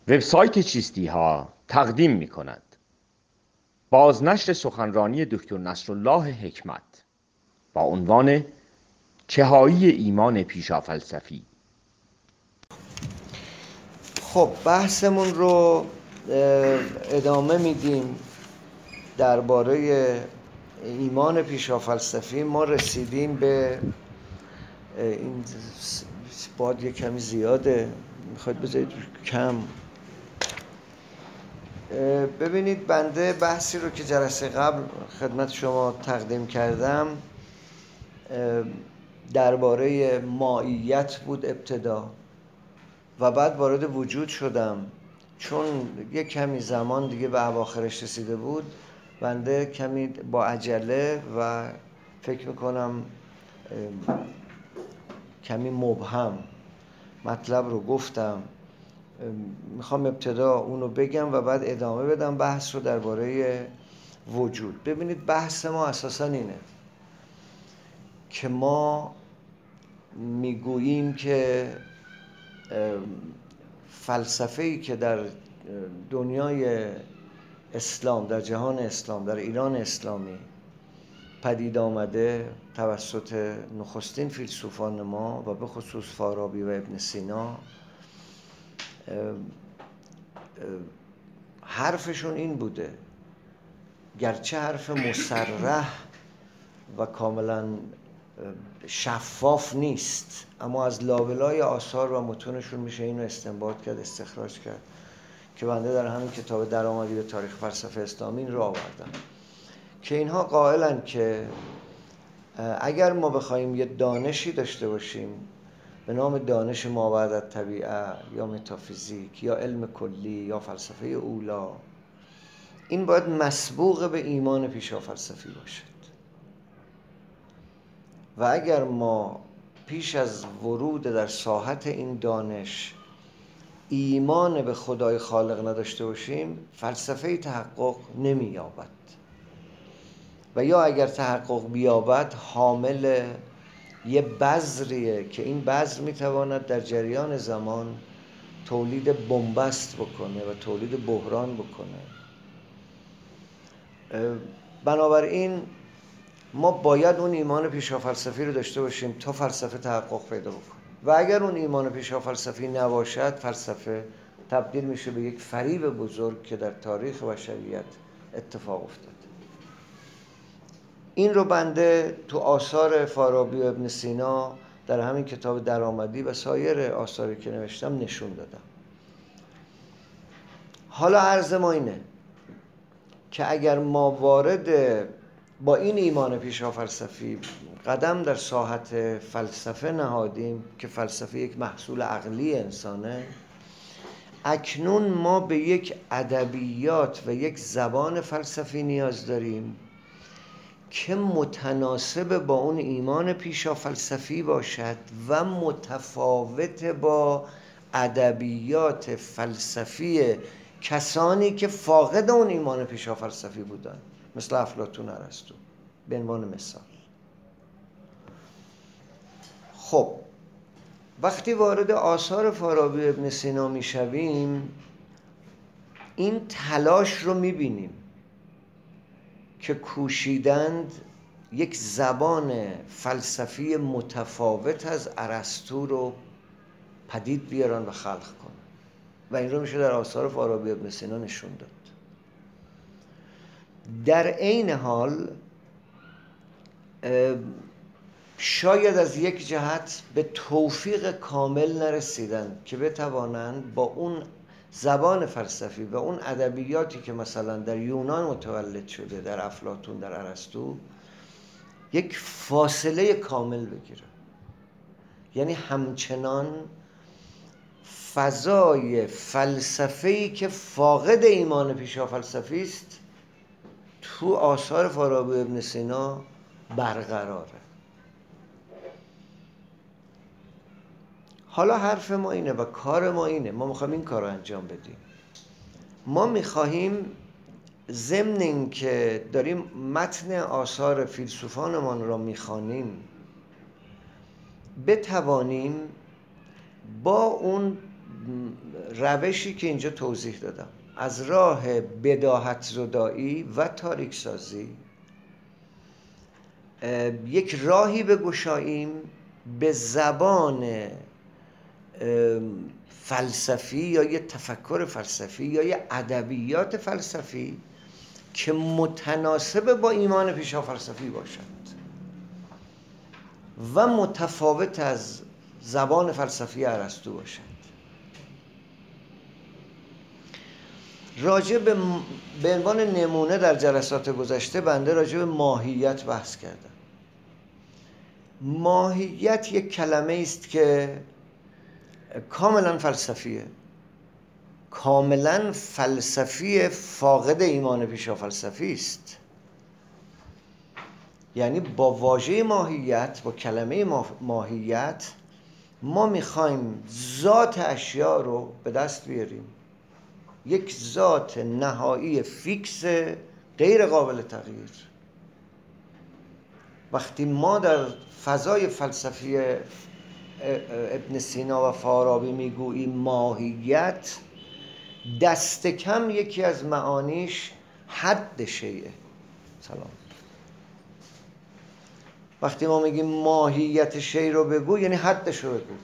وبسایت چیستی ها تقدیم می کند بازنشر سخنرانی دکتر نصرالله حکمت با عنوان چهایی ایمان پیشافلسفی. خب بحثمون رو ادامه میدیم درباره ایمان پیشافلسفی. ما رسیدیم به این باد یه کمی زیاده، میخواید بذارید کم. ببینید بنده بحثی رو که جلسه قبل خدمت شما تقدیم کردم درباره مائیت بود ابتدا و بعد وارد وجود شدم. چون یه کمی زمان دیگه به اواخرش رسیده بود، بنده کمی با عجله و فکر میکنم کمی مبهم مطلب رو گفتم. میخوام ابتدا اونو بگم و بعد ادامه بدم بحث رو درباره وجود. ببینید بحث ما اساسا اینه که ما میگوییم که فلسفه‌ای که در دنیای اسلام، در جهان اسلام، در ایران اسلامی پدید آمده توسط نخستین فیلسوفان ما و به خصوص فارابی و ابن سینا، حرفشون این بوده، گرچه حرف مصرح و کاملا شفاف نیست، اما از لابلای آثار و متونشون میشه اینو استنباط کرد، استخراج کرد، که بنده در همین کتاب درآمدی به تاریخ فلسفه اسلامی این رو آوردم، که اینها قائلن که اگر ما بخوایم یه دانشی داشته باشیم به نام دانش مابعد الطبیعه یا متافیزیک یا علم کلی یا فلسفه اولا، این باید مسبوق به ایمان پیشافلسفی باشد. و اگر ما پیش از ورود در ساحت این دانش ایمان به خدای خالق نداشته باشیم، فلسفه تحقق نمی‌یابد، و یا اگر تحقق بیابد حامل یه بذریه که این بذر میتواند در جریان زمان تولید بنبست بکنه و تولید بحران بکنه. بنابراین ما باید اون ایمان پیشافلسفی رو داشته باشیم تا فلسفه تحقق پیدا بکنه، و اگر اون ایمان پیشافلسفی نباشد، فلسفه تبدیل میشه به یک فریب بزرگ که در تاریخ بشریت اتفاق افتاد. این رو بنده تو آثار فارابی و ابن سینا در همین کتاب درآمدی و سایر آثاری که نوشتم نشون دادم. حالا عرض ما اینه که اگر ما وارد با این ایمان پیشافلسفی قدم در ساحت فلسفه نهادیم که فلسفه یک محصول عقلی انسانه، اکنون ما به یک ادبیات و یک زبان فلسفی نیاز داریم که متناسب با اون ایمان پیشافلسفی باشد و متفاوت با ادبیات فلسفی کسانی که فاقد اون ایمان پیشافلسفی بودن، مثل افلاطون، ارسطو به عنوان مثال. خب وقتی وارد آثار فارابی ابن سینا میشویم، این تلاش رو میبینیم که کوشیدند یک زبان فلسفی متفاوت از ارسطو رو پدید بیارن و خلق کنن، و این رو میشه در آثار فارابی ابن سینا نشون داد. در عین حال شاید از یک جهت به توفیق کامل نرسیدن که بتوانند با اون زبان فلسفی و اون ادبیاتی که مثلا در یونان متولد شده، در افلاطون، در ارسطو، یک فاصله کامل بگیرن. یعنی همچنان فضای فلسفه‌ای که فاقد ایمان پیشافلسفی است تو آثار فارابی ابن سینا برقراره. حالا حرف ما اینه و کار ما اینه، ما میخوایم این کار رو انجام بدیم. ما میخواهیم ضمن این که داریم متن آثار فیلسوفانمان را میخوانیم، بتوانیم با اون روشی که اینجا توضیح دادم از راه بداهت زدایی و تاریک سازی یک راهی بگشاییم به زبان فلسفی یا یه تفکر فلسفی یا یه ادبیات فلسفی که متناسب با ایمان پیشافلسفی باشد و متفاوت از زبان فلسفی ارسطو باشد. راجع به عنوان نمونه در جلسات گذشته بنده راجع به ماهیت بحث کردم. ماهیت یک کلمه است که کاملا فلسفیه، کاملا فلسفی، فاقد ایمان پیشافلسفی است. یعنی با واژه ماهیت، با کلمه ماهیت ما میخوایم ذات اشیاء رو به دست بیاریم، یک ذات نهایی فیکس غیر قابل تغییر. وقتی ما در فضای فلسفی ابن سینا و فارابی میگوییم ماهیت، دست کم یکی از معانیش حد شیئه. سلام. وقتی ما میگیم ماهیت شیء رو بگو یعنی حدش رو بگو.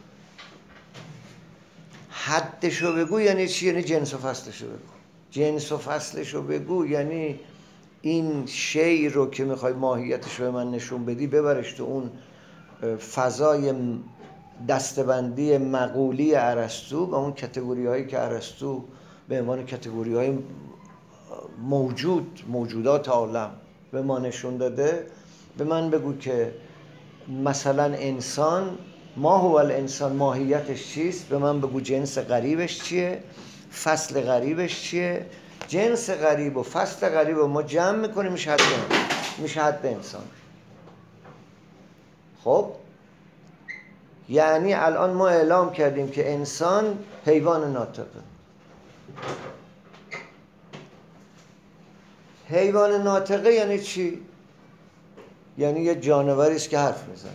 حدش رو بگو یعنی چی؟ یعنی جنس و فصلش رو بگو. جنس و فصلش رو بگو یعنی این شیء رو که میخوای ماهیتش رو من نشون بدی ببرش تو اون فضای دستبندی مقولی ارسطو و اون کتگوری هایی که ارسطو به عنوان کتگوری های موجودات عالم به ما نشون داده. به من بگو که مثلا انسان، ما هو الانسان، ماهیتش چیست؟ به من بگو جنس غریبش چیه، فصل غریبش چیه. جنس غریب و فصل غریب رو ما جمع میکنیم میشه حد انسان. خب یعنی الان ما اعلام کردیم که انسان حیوان ناطقه. حیوان ناطقه یعنی چی؟ یعنی یه جانوری است که حرف میزنه.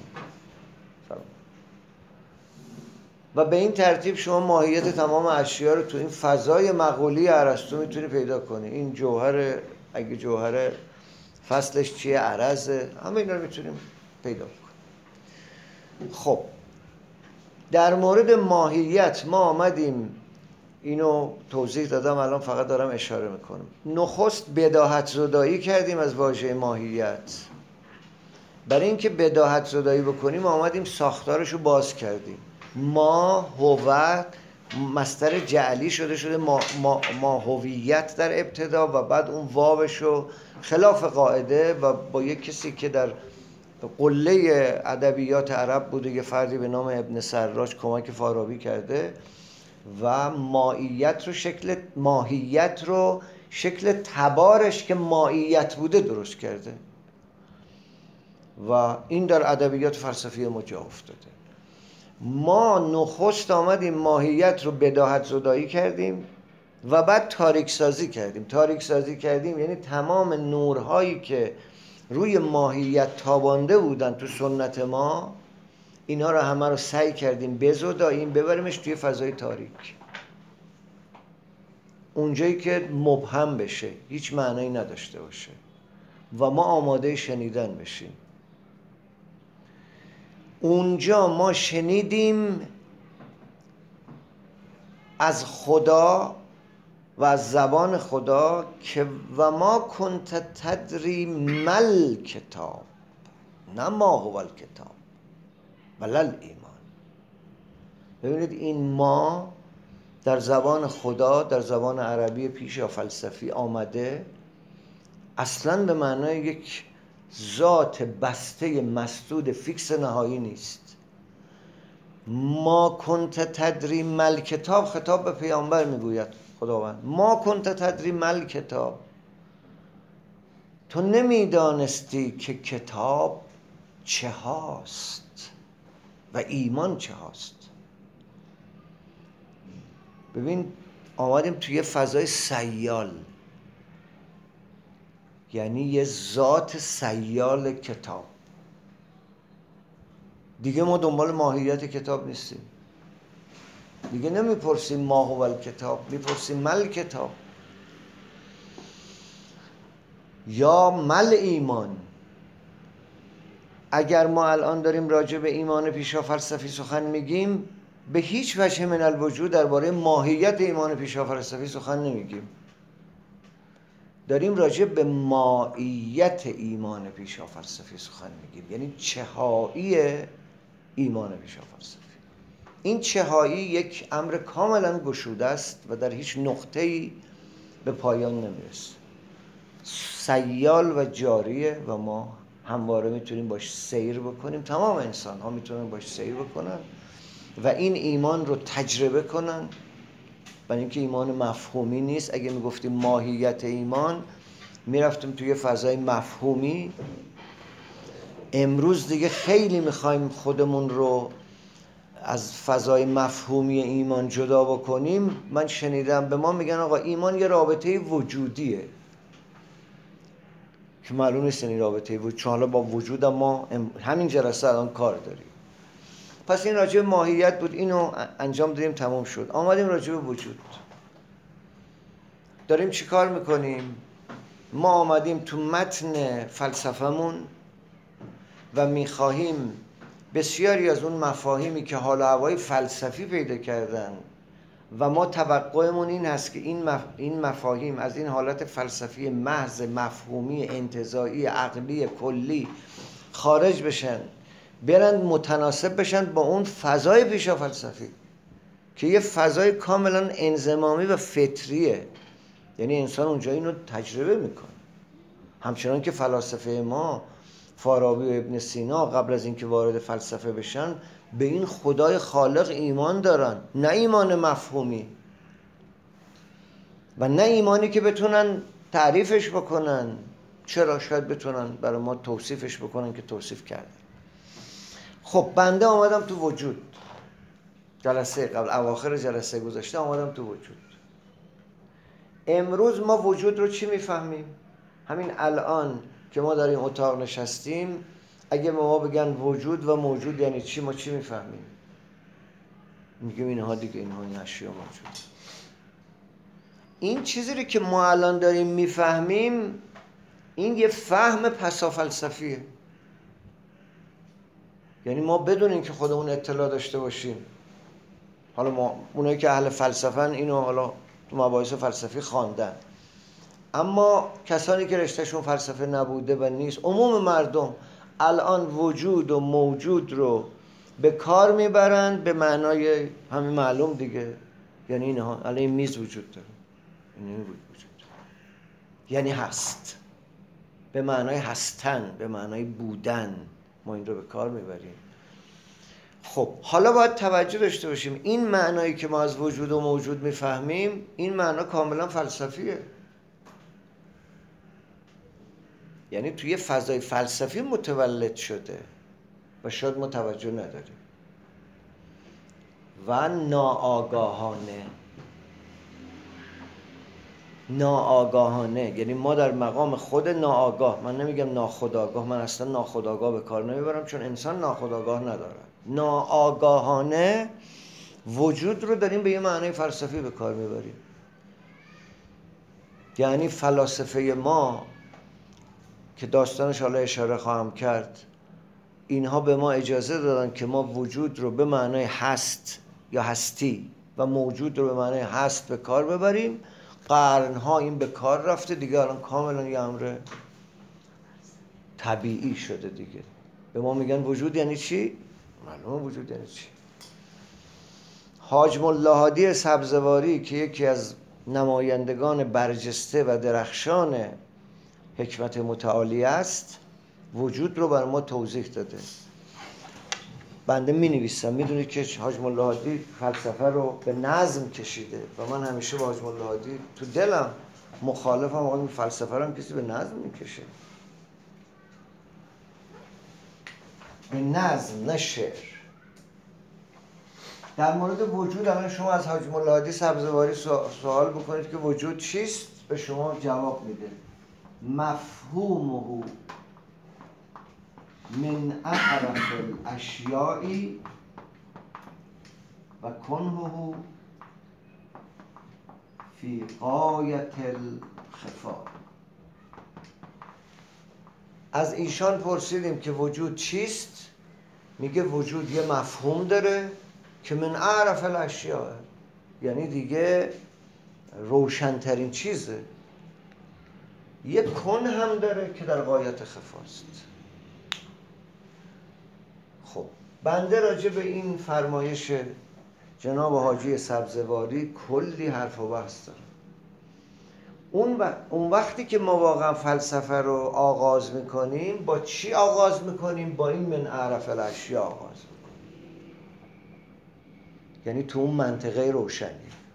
و به این ترتیب شما ماهیت تمام اشیا رو تو این فضای مقولی ارسطو میتونی پیدا کنی. این جوهر، اگه جوهر فصلش چیه، عرضه، همه اینا رو میتونیم پیدا کنیم. خب در مورد ماهیت ما آمدیم اینو توضیح دادم، الان فقط دارم اشاره میکنم. نخست بداهت زدایی کردیم از واژه ماهیت. برای اینکه بداهت زدایی بکنیم آمدیم ساختارش رو باز کردیم. ما هویت مصدر جعلی شده ما هویت در ابتدا و بعد اون واوش رو خلاف قاعده و با یک کسی که در قله ادبیات عرب بوده، یه فردی به نام ابن سراج کمک فارابی کرده و ماهیت رو شکل تبارش که ماهیت بوده درست کرده و این در ادبیات فلسفی ما جا افتاده. ما نخست آمدیم ماهیت رو بداهت زدایی کردیم و بعد تاریک سازی کردیم. تاریک سازی کردیم یعنی تمام نورهایی که روی ماهیت تابانده بودن تو سنت ما، اینا رو همه رو سعی کردیم بزداییم، ببریمش توی فضای تاریک، اونجایی که مبهم بشه، هیچ معنایی نداشته باشه و ما آماده شنیدن بشیم. اونجا ما شنیدیم از خدا و از زبان خدا که و ما کنت تدری مل کتاب، نه ما هو الکتاب ولل ایمان. ببینید این ما در زبان خدا، در زبان عربی پیش یا فلسفی آمده اصلا به معنای یک ذات بسته مسدود فیکس نهایی نیست. ما کنت تدری مل کتاب، خطاب به پیامبر میگوید خداوند، ما کنت تدری مل کتاب، تو نمیدانستی که کتاب چه هاست و ایمان چه هاست. ببین آمدیم توی فضای سیال، یعنی یه ذات سیال کتاب. دیگه ما دنبال ماهیت کتاب نیستیم. دیگه نمیپرسیم ما هو الکتاب، میپرسیم مل کتاب یا مل ایمان. اگر ما الان داریم راجع به ایمان پیشا فلسفی سخن میگیم، به هیچ وجه من الوجود درباره ماهیت ایمان پیشا فلسفی سخن نمیگیم. داریم راجع به ماهیت ایمان پیشا فلسفی سخن میگیم، یعنی چهایی ایمان پیشا فلسفی. این چهایی یک امر کاملا گشوده است و در هیچ نقطه‌ای به پایان نمیرسه، سیال و جاریه و ما همواره میتونیم باش سیر بکنیم. تمام انسان ها میتونن باش سیر بکنن و این ایمان رو تجربه کنن، برای اینکه ایمان مفهومی نیست. اگه میگفتیم ماهیت ایمان، میرفتیم توی فضای مفهومی. امروز دیگه خیلی میخوایم خودمون رو از فضای مفهومی ایمان جدا بکنیم. من شنیدم به ما میگن آقا ایمان یه رابطه وجودیه، که معلوم نیست این رابطه وجود، چون حالا با وجود ما همین جلسه الان کار داریم. پس این راجع به ماهیت بود، اینو انجام دادیم، تموم شد. آمدیم راجع به وجود. داریم چی کار میکنیم؟ ما آمدیم تو متن فلسفه‌مون و میخواهیم بسیاری از اون مفاهیمی که حال و هوای فلسفی پیدا کردن و ما توقعمون این هست که این مفاهیم از این حالت فلسفی محض مفهومی انتزاعی عقلی کلی خارج بشن، برن متناسب بشن با اون فضای پیشا فلسفی که یه فضای کاملا انضمامی و فطریه. یعنی انسان اونجا اینو تجربه میکنه، همچنان که فلاسفه ما فارابی و ابن سینا قبل از اینکه وارد فلسفه بشن به این خدای خالق ایمان دارن، نه ایمان مفهومی و نه ایمانی که بتونن تعریفش بکنن. چرا؟ شاید بتونن برای ما توصیفش بکنن که توصیف کردن. خب بنده آمدم تو وجود، جلسه قبل اواخر جلسه گذشته آمدم تو وجود. امروز ما وجود رو چی میفهمیم؟ همین الان که ما در این اتاق نشستیم، اگه به ما بگن وجود و موجود یعنی چی، ما چی میفهمیم؟ میگیم اینها دیگه، اینها این اشیا موجود. این چیزی رو که ما الان داریم میفهمیم، این یه فهم پسا فلسفیه. یعنی ما بدون اینکه خودمون اطلاع داشته باشیم، حالا ما اونایی که اهل فلسفه‌ن اینو حالا تو مباحث فلسفی خواندن، اما کسانی که رشتهشون فلسفه نبوده و نیست، عموم مردم الان وجود و موجود رو به کار میبرند به معنای همین معلوم دیگه. یعنی اینها الان این میز وجود داره، یعنی وجود داره، یعنی هست، به معنای هستن، به معنای بودن ما این رو به کار میبریم. خب حالا باید توجه داشته باشیم این معنایی که ما از وجود و موجود میفهمیم، این معنا کاملا فلسفیه. یعنی توی فضای فلسفی متولد شده و شاید ما توجه نداریم و ناآگاهانه، یعنی ما در مقام خود ناآگاه، من نمیگم ناخودآگاه، من اصلا ناخودآگاه به کار نمیبرم چون انسان ناخودآگاه نداره، ناآگاهانه وجود رو داریم به یه معنی فلسفی به کار میبریم. یعنی فلاسفه ما که داستانش حالا اشاره خواهم کرد، اینها به ما اجازه دادن که ما وجود رو به معنای هست یا هستی و موجود رو به معنای هست به کار ببریم. قرنها این به کار رفته دیگه، الان کاملا یه امر طبیعی شده دیگه. به ما میگن وجود یعنی چی؟ معلومه وجود یعنی چی. حاج ملا هادی سبزواری که یکی از نمایندگان برجسته و درخشان حکمت متعالی است، وجود رو بر ما توضیح داده. بنده می نویسم، میدونید که حاج ملا هادی فلسفه رو به نظم کشیده و من همیشه با حاج ملا هادی تو دلم مخالفم. آقا فلسفه رو هم کسی به نظم میکشه، به نظم نه شعر. در مورد وجود الان شما از حاج ملا هادی سبزواری سوال بکنید که وجود چیست، به شما جواب میده مفهومه من اعرف الاشیاء و کنهه فی غایت الخفا. از ایشان پرسیدیم که وجود چیست؟ میگه وجود یه مفهوم داره که من اعرف الاشیاء، یعنی دیگه روشنترین چیزه. یه کن هم داره که در غایت خفاست. خب بنده راجع به این فرمایش جناب حاجی سبزواری کلی حرف و بحث دارم. اون وقتی که ما واقعا فلسفه رو آغاز میکنیم، با چی آغاز میکنیم؟ با این من اعرف الاشیاء آغاز میکنیم، یعنی تو اون منطقه روشنی.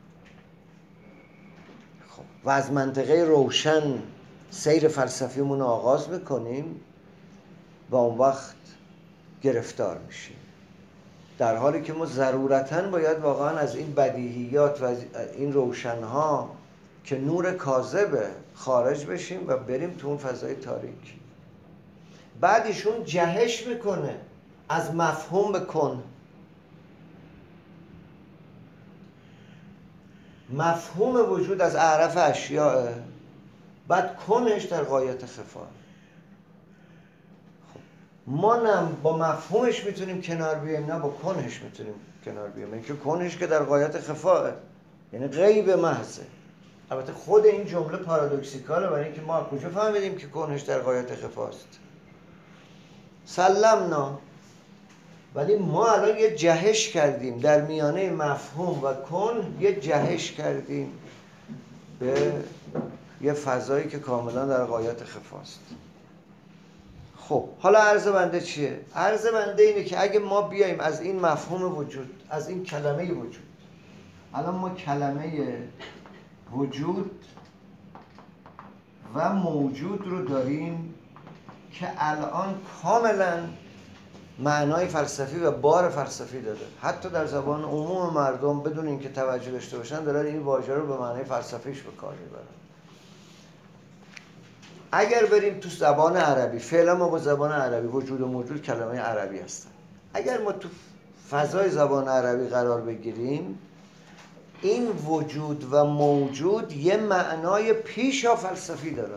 خب و از منطقه روشن سیر فلسفیمون رو آغاز میکنیم و اون وقت گرفتار میشیم، در حالی که ما ضرورتاً باید واقعا از این بدیهیات و از این روشنها که نور کاذبه خارج بشیم و بریم تو اون فضای تاریک. بعد ایشون جهش میکنه از مفهوم به کن. مفهوم وجود از اعرف اشیاء، بعد کنش در غایت خفا. ما نه با مفهومش میتونیم کنار بیاییم، نه با کنش میتونیم کنار بیاییم. این که کنش که در غایت خفاه، یعنی غیب محضه. البته خود این جمله پارادوکسیکاله، برای اینکه ما کجا فهمیدیم که کنش در غایت خفاست؟ سلمنا. ولی ما الان یه جهش کردیم در میانه مفهوم و کن، یه جهش کردیم به یه فضایی که کاملا در غایت خفاست. خب حالا عرض بنده چیه؟ عرض بنده اینه که اگه ما بیایم از این مفهوم وجود، از این کلمه وجود، الان ما کلمه وجود و موجود رو داریم که الان کاملا معنای فلسفی و بار فلسفی داره. حتی در زبان عموم مردم بدون اینکه توجه داشته باشن دارن این واژه رو به معنای فلسفیش به کار میبرن. اگر بریم تو زبان عربی، فعلا ما با زبان عربی وجود و موجود کلمه عربی هستن. اگر ما تو فضای زبان عربی قرار بگیریم، این وجود و موجود یه معنای پیشا فلسفی داره.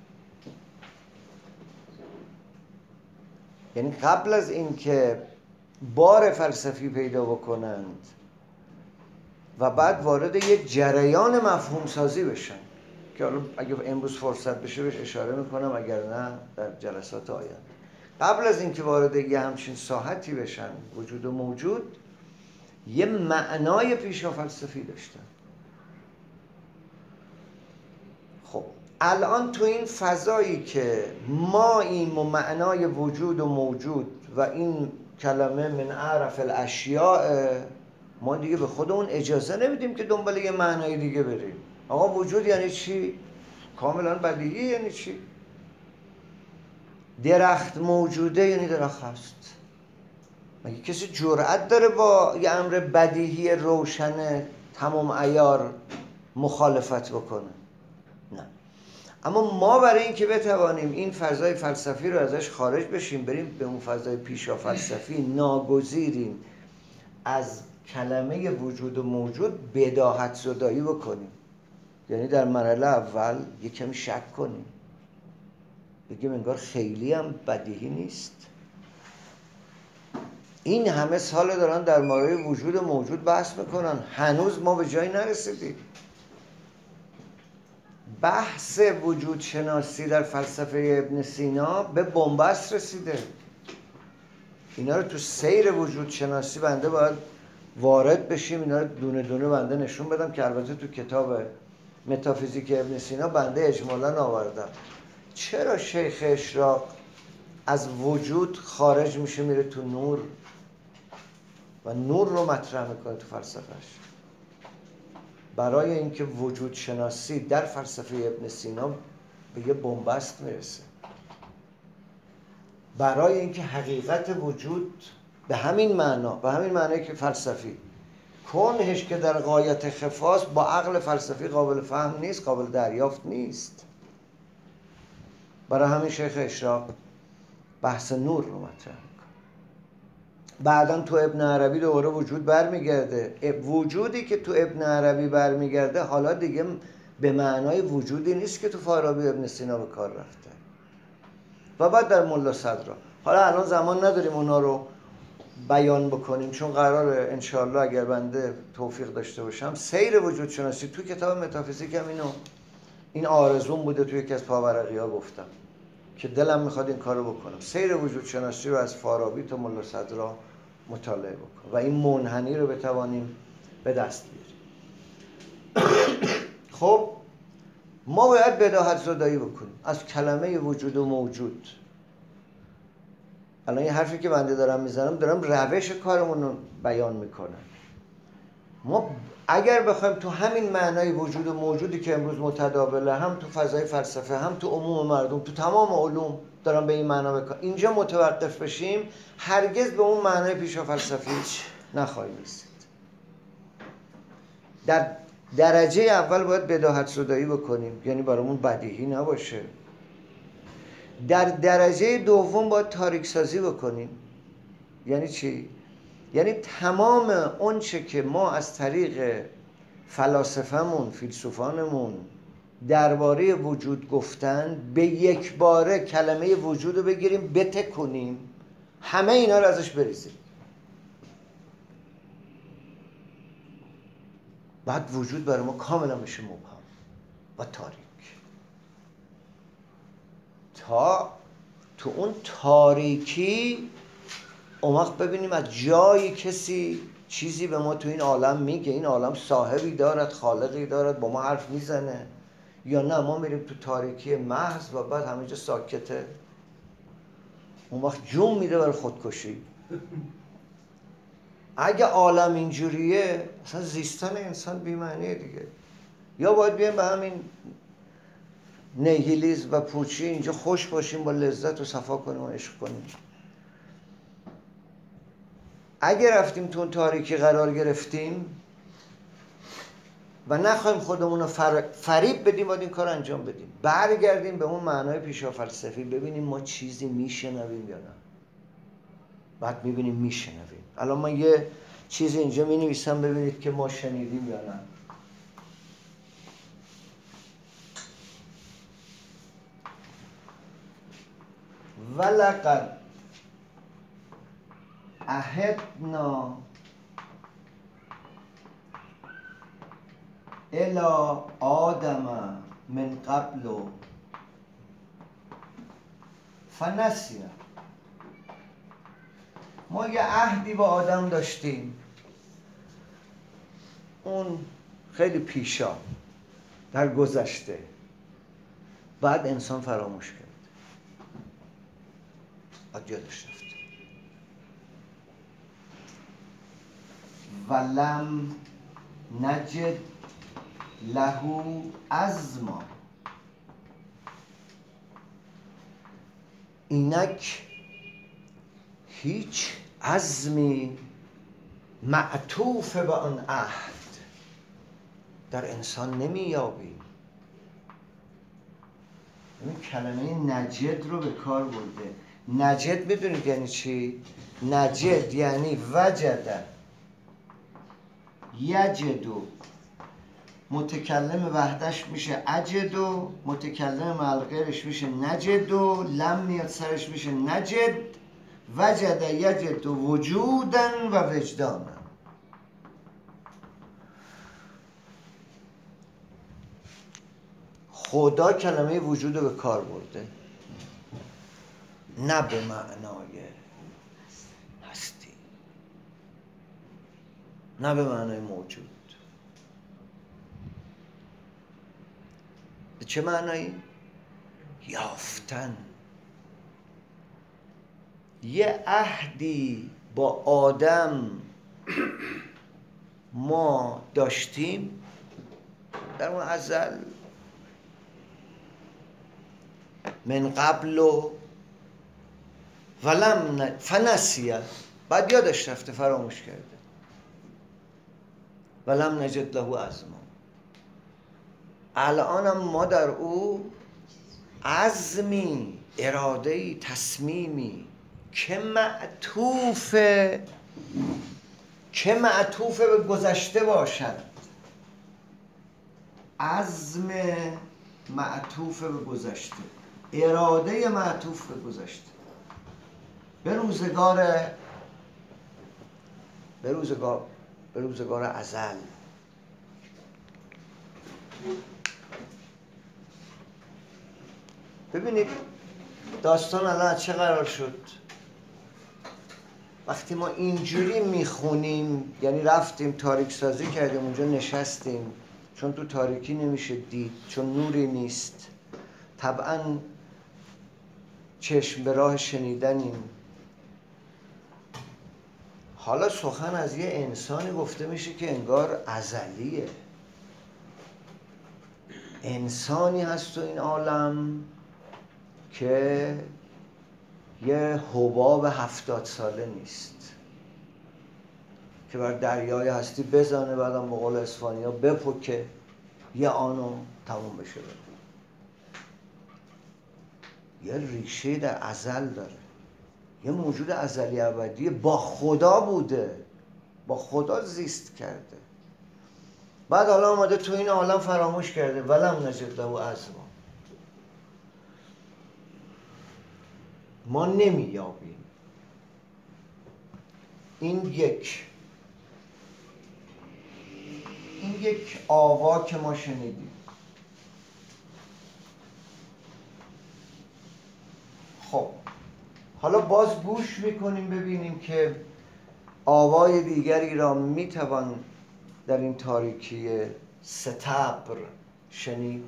یعنی قبل از این که بار فلسفی پیدا بکنند و بعد وارد یه جریان مفهوم سازی بشن که حالا اگه امروز فرصت بشه بهش اشاره میکنم، اگر نه در جلسات آینده. قبل از اینکه وارد یه همچین ساحتی بشن، وجود و موجود یه معنای پیشا فلسفی داشتن. خب الان تو این فضایی که ما این معنای وجود و موجود و این کلمه من اعرف الاشیاء، ما دیگه به خودمون اجازه نمیدیم که دنبال یه معنای دیگه بریم. آقا وجود یعنی چی؟ کاملا بدیهی. یعنی چی؟ درخت موجوده یعنی درخت هست. مگه کسی جرأت داره با یه امر بدیهی روشن تمام عیار مخالفت بکنه؟ نه. اما ما برای اینکه بتوانیم این فضای فلسفی رو ازش خارج بشیم، بریم به اون فضای پیشا فلسفی، ناگزیریم از کلمه وجود و موجود بداهت زدایی بکنیم. یعنی در مرحله اول یه کمی شک کنیم، بگیم انگار خیلی هم بدیهی نیست. این همه سال دارن در مورد وجود و موجود بحث میکنن، هنوز ما به جایی نرسیدیم. بحث وجود شناسی در فلسفه ابن سینا به بنبست رسیده. اینا رو تو سیر وجود شناسی بنده باید وارد بشیم، اینا رو دونه دونه بنده نشون بدم که البته تو کتاب متافیزیک ابن سینا بنده اجمالا آوردم. چرا شیخ اشراق از وجود خارج میشه میره تو نور و نور رو مطرح میکنه تو فلسفهش؟ برای اینکه وجود شناسی در فلسفه ابن سینا به یه بنبست میرسه، برای اینکه حقیقت وجود به همین معنا، به همین معنی که فلسفی کنهش که در غایت خفاست، با عقل فلسفی قابل فهم نیست، قابل دریافت نیست. برای همین شیخ اشراق بحث نور رو مطرح میکنه. بعدا تو ابن عربی دوباره وجود برمیگرده. وجودی که تو ابن عربی برمیگرده حالا دیگه به معنای وجودی نیست که تو فارابی ابن سینا به کار رفته و بعد در ملا صدرا. حالا الان زمان نداریم اونا رو بیان بکنیم، چون قراره انشاءالله اگر بنده توفیق داشته باشم سیر وجود شناسی تو کتاب متافیزیک هم این آرزوم بوده، توی یکی از پاورقی ها گفتم که دلم میخواد این کارو بکنم، سیر وجود شناسی رو از فارابی تا ملا صدرا مطالعه بکنم و این منحنی رو بتوانیم به دست بیاریم. خب ما باید بداهت زدایی بکنیم از کلمه وجود و موجود. الان یه حرفی که بنده دارم میزنم، دارم روش کارمون رو بیان میکنم. ما اگر بخوایم تو همین معنای وجود و موجودی که امروز متداوله، هم تو فضای فلسفه هم تو عموم مردم تو تمام علوم دارم به این معنا بکنم، اینجا متوقف بشیم هرگز به اون معنای پیشا فلسفی نخواهیم رسید. در درجه اول باید بداهت زدایی بکنیم، یعنی برامون بدیهی نباشه. در درجه دوم باید تاریک سازی بکنیم. یعنی چی؟ یعنی تمام اون چه که ما از طریق فلاسفه‌مون، فیلسوفانمون درباره وجود گفتن، به یک باره کلمه وجود رو بگیریم بتکنیم، همه اینا رو ازش بریزیم. بعد وجود برای ما کاملا میشه مبهم و تاریک. تا تو اون تاریکی اون وقت ببینیم از جایی کسی چیزی به ما تو این عالم میگه، این عالم صاحبی دارد، خالقی دارد، با ما حرف میزنه، یا نه ما میریم تو تاریکی محض و بعد همه جا ساکته. اون وقت جون میده برای خودکشی. اگه عالم اینجوریه اصلا زیستن انسان بی‌معنیه دیگه. یا باید بیایم به همین نیهیلیسم و پوچی اینجا خوش باشیم، با لذت و صفا کنیم و عشق کنیم. اگه رفتیم تو اون تاریکی قرار گرفتیم و نخواهیم خودمون رو فریب بدیم، باید این کار انجام بدیم، برگردیم به اون معنای پیشا فلسفی، ببینیم ما چیزی میشنویم یا نه. بعد میبینیم میشنویم. الان من یه چیزی اینجا مینویسم ببینید که ما شنیدیم یا نه. ولقد عهدنا الی آدم من قبل فنسی. ما یه عهدی با آدم داشتیم، اون خیلی پیشا در گذشته، بعد انسان فراموش کرد، بعد یادش رفت. ولم نجد له عزما. اینک هیچ عزمی معطوف به آن عهد در انسان نمیابیم. این کلمه نجد رو به کار برده. نجد بدونید یعنی چی؟ نجد یعنی وجد، یجدو، متکلم وحدش میشه اجدو، متکلم ملغیرش میشه نجدو، لم میاد سرش میشه نجد. وجد یجد وجودن و وجدانن. خدا کلمه وجود رو به کار برده، نه به معنای هستی، نه به معنای موجود. به چه معنایی؟ یافتن. یه عهدی با آدم ما داشتیم در اون ازل، من قبل ولم فنسیه، بعد یادش رفته، فراموش کرده. ولم نجد له عزما. الانم ما در او عزمی، اراده‌ای، تصمیمی که معطوف به گذشته باشد، عزم معطوف به گذشته، اراده معطوف به گذشته، به روزگار ازل. ببینید داستان الان از چه قرار شد؟ وقتی ما اینجوری میخونیم، یعنی رفتیم تاریک سازی کردیم اونجا نشستیم، چون تو تاریکی نمیشه دید، چون نوری نیست، طبعا چشم به راه شنیدنیم. حالا سخن از یه انسانی گفته میشه که انگار ازلیه، انسانی هست تو این عالم که یه حباب 70 ساله نیست که بر دریای هستی بزنه، بعدم به قول اسپانیا بپکه، یه آنو تموم بشه. یه ریشه در ازل داره، یه موجود ازلی ابدی، با خدا بوده، با خدا زیست کرده، بعد حالا آمده تو این عالم فراموش کرده. ولم نجد له عزما، ما نمییابیم. این یک آوا که ما شنیدیم. خب حالا باز گوش میکنیم ببینیم که آوای دیگری را میتوان در این تاریکی ستبر شنید.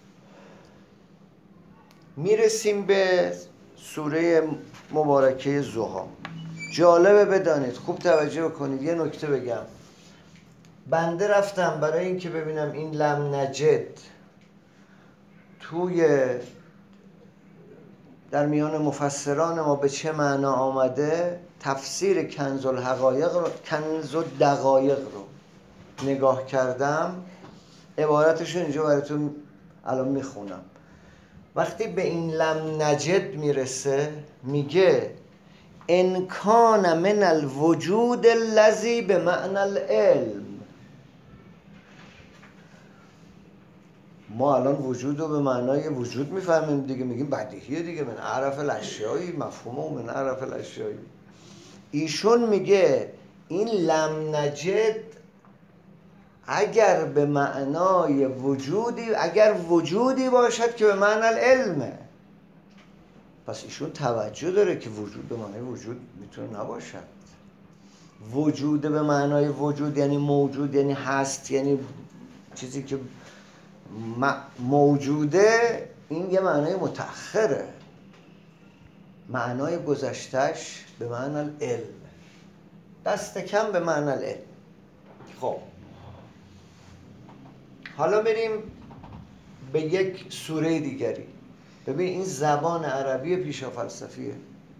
میرسیم به سوره مبارکه ضحی. جالبه بدانید، خوب توجه کنید، یه نکته بگم. بنده رفتم برای اینکه ببینم این لم نجد در میان مفسران ما به چه معنا آمده. تفسیر کنز الدقایق رو نگاه کردم، عبارتش رو اینجا براتون الان میخونم. وقتی به این لم نجد میرسه میگه ان کان من الوجود الذی به معنی العلم. ما الان وجود رو به معنای وجود میفهمیم دیگه، میگیم بدیهیه دیگه، من عرف الاشیایی، مفهومه من عرف الاشیایی. ایشون میگه این لم نجد اگر به معنای وجودی، اگر وجودی باشد که به معنی العلمه، پس ایشون توجه داره که وجود به معنای وجود میتونه نباشد. وجود به معنای وجود یعنی موجود، یعنی هست، یعنی چیزی که موجوده. این یه معنای متأخره، معنای گذشتش به معنی العلم، دست کم به معنی العلم. خب حالا بریم به یک سوره دیگری. ببین این زبان عربی پیشا فلسفیه،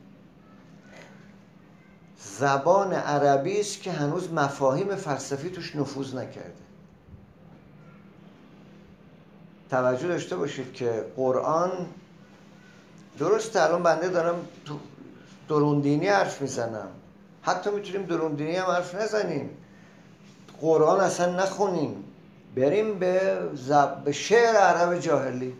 زبان عربی است که هنوز مفاهیم فلسفی توش نفوذ نکرده. توجه داشته باشید که قرآن، درسته الان بنده دارم تو دروندینی حرف میزنم، حتی میتونیم دروندینی هم حرف نزنیم، قرآن اصلا نخونیم، بریم به شعر عرب جاهلی،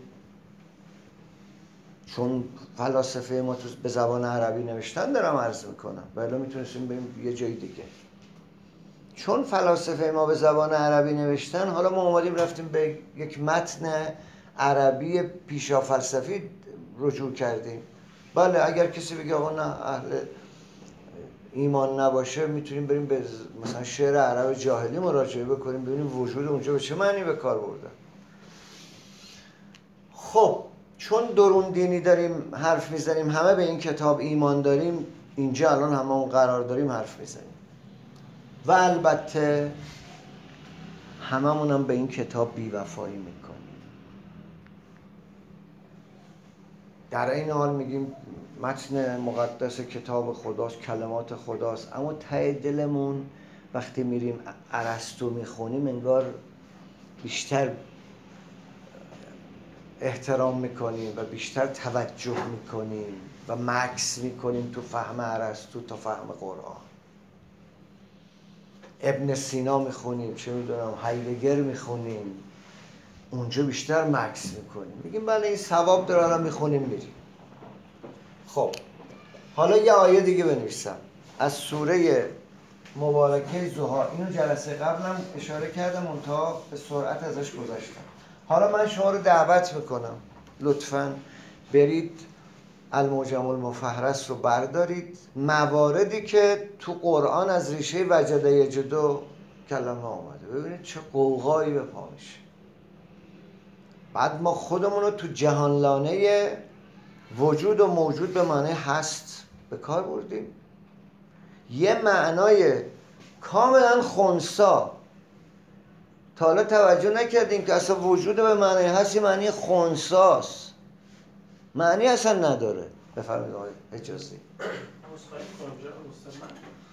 چون فلاسفه ما به زبان عربی نوشتن دارم عرض میکنم، ولی میتونستیم بریم یه جای دیگه. چون فلاسفه ما به زبان عربی نوشتن، حالا ما اومدیم رفتیم به یک متن عربی پیشا فلسفی رجوع کردیم. بله اگر کسی بگه آقا نه اهل ایمان نباشه، میتونیم بریم به مثلا شعر عرب جاهلی مراجعه بکنیم، ببینیم وجود اونجا به چه معنی به کار بردن. خب چون درون دینی داریم حرف میزنیم، همه به این کتاب ایمان داریم، اینجا الان همه اون قرار داریم حرف میزنیم و البته هممون هم به این کتاب بی‌وفایی میکنیم. در این حال میگیم متن مقدس کتاب خداست، کلمات خداست، اما ته دلمون وقتی میریم ارسطو میخونیم انگار بیشتر احترام میکنیم و بیشتر توجه میکنیم و مکس میکنیم تو فهم ارسطو تا فهم قرآن. ابن سینا میخونیم، چه میدونم هایدگر میخونیم، اونجا بیشتر مکس میکنیم، میگیم بله این ثواب داره، الان میخونیم میریم. خب حالا یه آیه دیگه بنویسم از سوره مبارکه ضحی. اینو جلسه قبلم اشاره کردم منتها به سرعت ازش گذشتم. حالا من شما رو دعوت میکنم لطفاً برید المعجم المفهرس رو بردارید، مواردی که تو قرآن از ریشه وجد یجدو کلمه آمده، ببینید چه قوقایی به پا میشه. بعد ما خودمون رو تو جهانلانه وجود و موجود به معنی هست به کار بردیم، یه معنای کاملا خنثی. تا حالا توجه نکردیم که اصلا وجود به معنی هست یه معنی خنثاست، معنی اصلا نداره. بفرمایید آقای اجازی. مصاحبه کنم جناب استاد، من